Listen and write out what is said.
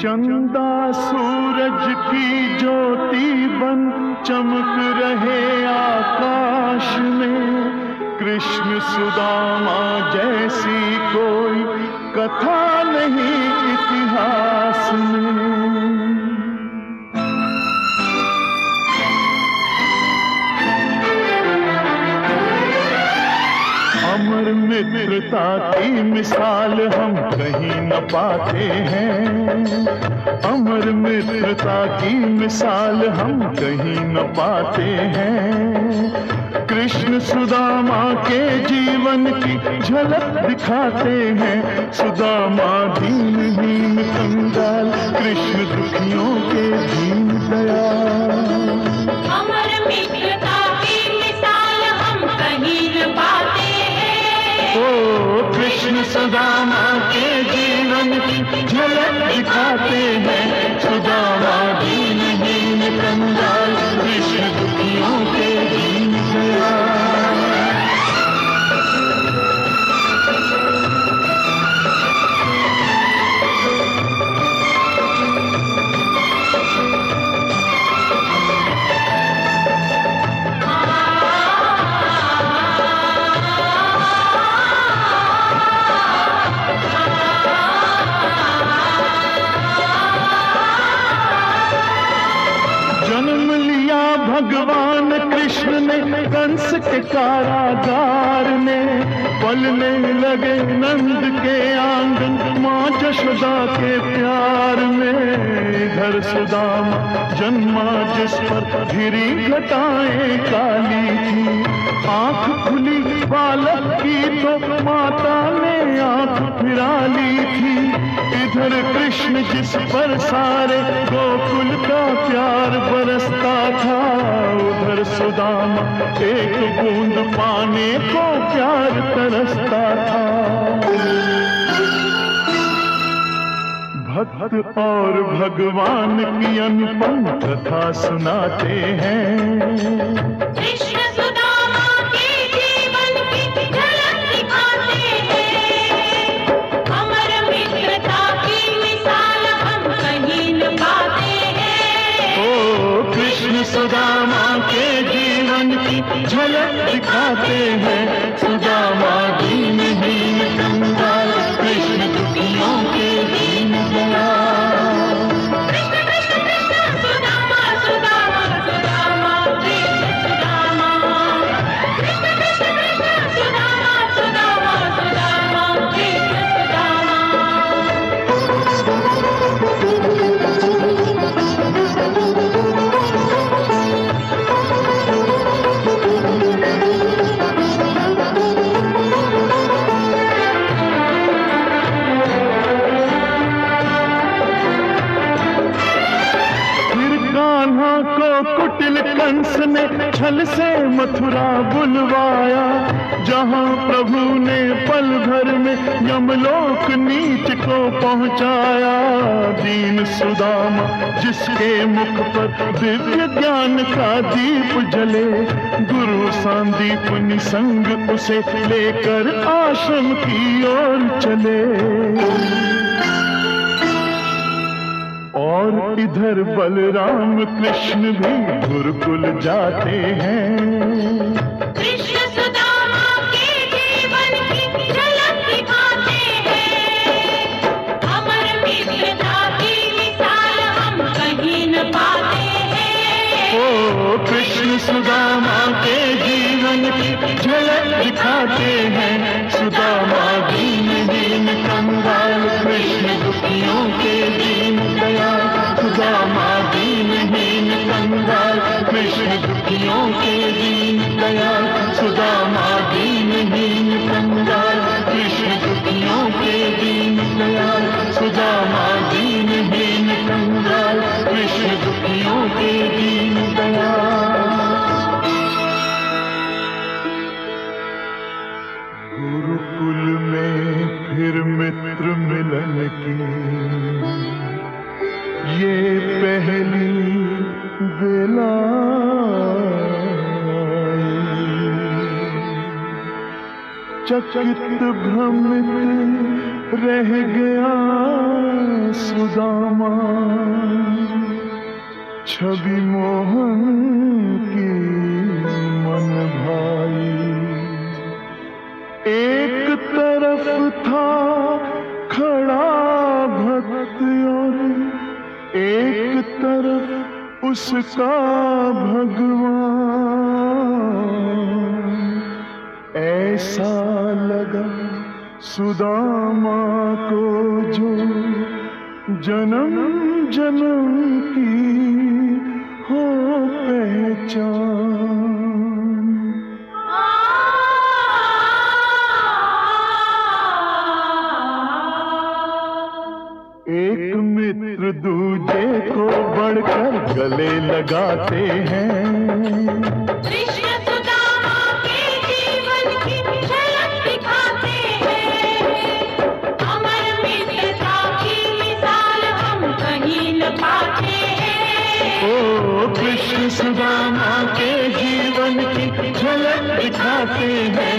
चंदा सूरज की ज्योति बन चमक रहे आकाश में, कृष्ण सुदामा जैसी कोई कथा नहीं इतिहास में। अमर मित्रता की मिसाल हम कहीं न पाते हैं, अमर मित्रता की मिसाल हम कहीं न पाते हैं। कृष्ण सुदामा के जीवन की झलक दिखाते हैं, सुदामा दीनहीन कंगाल, कृष्ण दुखियों के दीन दयाल। अमर मित्रता की मिसाल हम कहीं न पाते हैं, ओ कृष्ण सुदामा के जीवन की झलक दिखाते हैं, सुदामा दीनहीन कंगाल, कृष्ण दुखियों के दीन दयाल। भगवान कृष्ण ने कंस के कारागार में, पलने लगे नंद के आंगन माँ जशोदा के प्यार में। इधर सुदामा जन्मा जिस पर घिरी घटाएं काली थी, आंख खुली बालक की तो माता ने आंख फिरा ली थी। इधर कृष्ण जिस पर सारे गोकुल का प्यार बरसता था, उधर सुदामा एक बूंद पाने को प्यार तरसता था। भक्त और भगवान की अनुपम कथा सुनाते हैं, कृष्ण सुदामा के जीवन की झलक दिखाते हैं। अमर मित्रता की मिसाल हम कहीं न पाते हैं, ओ कृष्ण सुदामा के जीवन की झलक दिखाते हैं, सुदामा दीनहीन कंगाल, कृष्ण दुखियों के दीन दयाल। कृष्ण कृष्ण कृष्ण सुदामा सुदामा सुदामा कृष्ण सुदामा, कृष्ण कृष्ण कृष्ण सुदामा सुदामा सुदामा कृष्ण सुदामा। कुटिल कंस ने छल से मथुरा बुलवाया, जहां प्रभु ने पल भर में यमलोक नीच को पहुंचाया। दीन सुदामा जिसके मुख पर दिव्य ज्ञान का दीप जले, गुरु सांदीप निसंग उसे लेकर आश्रम की ओर चले। और इधर बलराम कृष्ण भी गुरुकुल जाते हैं, कृष्ण सुदामा के जीवन की झलक दिखाते हैं। अमर मित्रता की मिसाल हम कहीं न पाते हैं, ओ कृष्ण सुदामा के जीवन की झलक दिखाते हैं, सुदामा दीनहीन कंगाल, कृष्ण दुखियों के दीन दयाल। सुदामा दीनहीन कंगाल, कृष्ण दुखियों के दीन दयाल। सुदामा दीनहीन कंगाल, कृष्ण दुखियों के दीन दयाल। सुदामा दीनहीन कंगाल, कृष्ण दुखियों के दीन दयाल। गुरुकुल में फिर मित्र मिलन की ये पहली बेला आई। चकित भ्रमित रह गया सुदामा, छवि मोहन की मन भाई। एक तरफ था खड़ा भक्त और एक तरफ उसका भगवान। ऐसा लगा सुदामा को जो जन्म जन्म की हो पहचान। एक मित्र दूजे को बढ़कर गले लगाते हैं। कृष्ण सुदामा के जीवन की झलक दिखाते हैं। अमर मित्रता की मिसाल हम कहीं न पाते हैं। ओ कृष्ण सुदामा के जीवन की झलक दिखाते हैं।